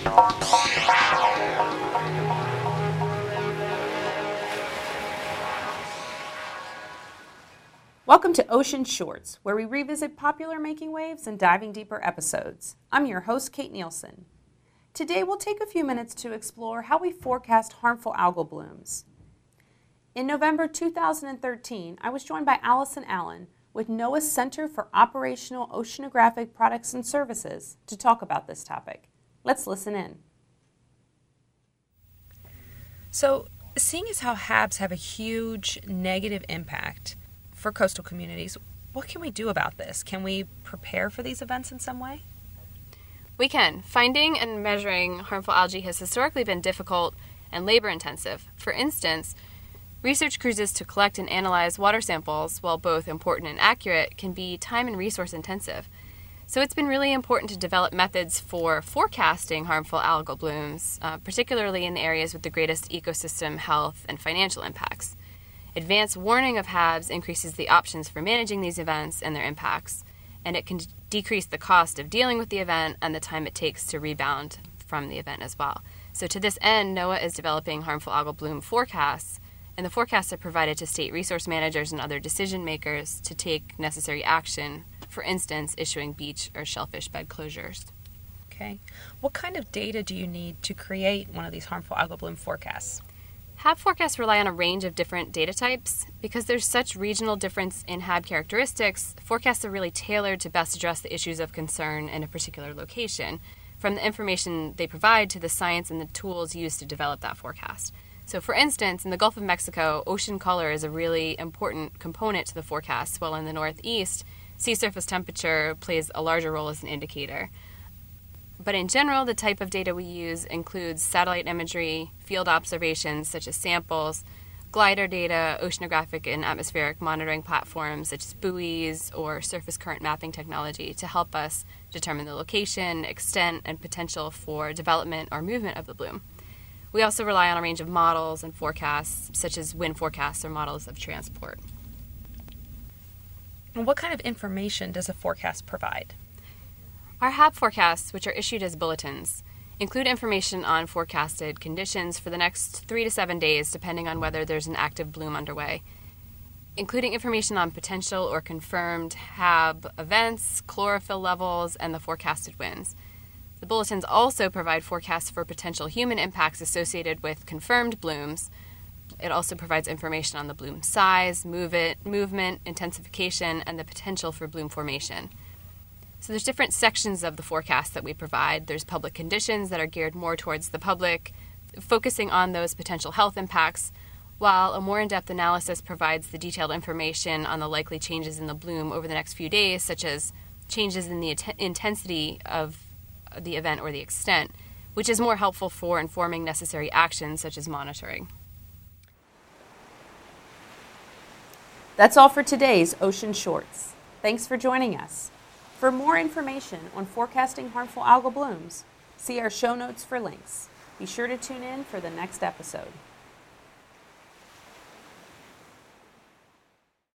Welcome to Ocean Shorts, where we revisit popular making waves and diving deeper episodes. I'm your host, Kate Nielsen. Today we'll take a few minutes to explore how we forecast harmful algal blooms. In November 2013, I was joined by Allison Allen with NOAA's Center for Operational Oceanographic Products and Services to talk about this topic. Let's listen in. So, seeing as how HABs have a huge negative impact for coastal communities, what can we do about this? Can we prepare for these events in some way? We can. Finding and measuring harmful algae has historically been difficult and labor-intensive. For instance, research cruises to collect and analyze water samples, while both important and accurate, can be time and resource intensive. So it's been really important to develop methods for forecasting harmful algal blooms, particularly in the areas with the greatest ecosystem, health, and financial impacts. Advanced warning of HABs increases the options for managing these events and their impacts, and it can decrease the cost of dealing with the event and the time it takes to rebound from the event as well. So to this end, NOAA is developing harmful algal bloom forecasts, and the forecasts are provided to state resource managers and other decision makers to take necessary action, for instance, issuing beach or shellfish bed closures. Okay. What kind of data do you need to create one of these harmful algal bloom forecasts? HAB forecasts rely on a range of different data types. Because there's such regional difference in HAB characteristics, forecasts are really tailored to best address the issues of concern in a particular location, from the information they provide to the science and the tools used to develop that forecast. So for instance, in the Gulf of Mexico, ocean color is a really important component to the forecast, while in the Northeast, sea surface temperature plays a larger role as an indicator. But in general, the type of data we use includes satellite imagery, field observations such as samples, glider data, oceanographic and atmospheric monitoring platforms such as buoys or surface current mapping technology to help us determine the location, extent, and potential for development or movement of the bloom. We also rely on a range of models and forecasts such as wind forecasts or models of transport. And what kind of information does a forecast provide? Our HAB forecasts, which are issued as bulletins, include information on forecasted conditions for the next 3 to 7 days, depending on whether there's an active bloom underway, including information on potential or confirmed HAB events, chlorophyll levels, and the forecasted winds. The bulletins also provide forecasts for potential human impacts associated with confirmed blooms. It also provides information on the bloom size, movement, intensification, and the potential for bloom formation. So there's different sections of the forecast that we provide. There's public conditions that are geared more towards the public, focusing on those potential health impacts, while a more in-depth analysis provides the detailed information on the likely changes in the bloom over the next few days, such as changes in the intensity of the event or the extent, which is more helpful for informing necessary actions such as monitoring. That's all for today's Ocean Shorts. Thanks for joining us. For more information on forecasting harmful algal blooms, see our show notes for links. Be sure to tune in for the next episode.